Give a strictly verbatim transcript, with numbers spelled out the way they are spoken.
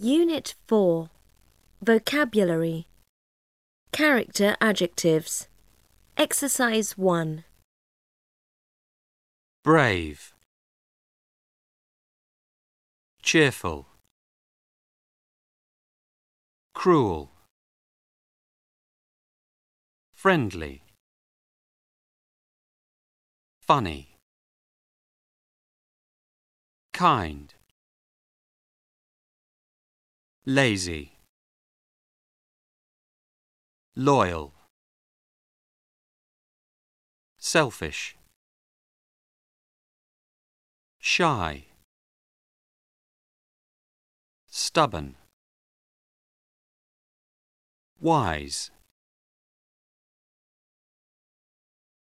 Unit four. Vocabulary. Character adjectives. Exercise one. Brave, cheerful, cruel, friendly, funny, kind, lazy, loyal, selfish, shy, stubborn, wise,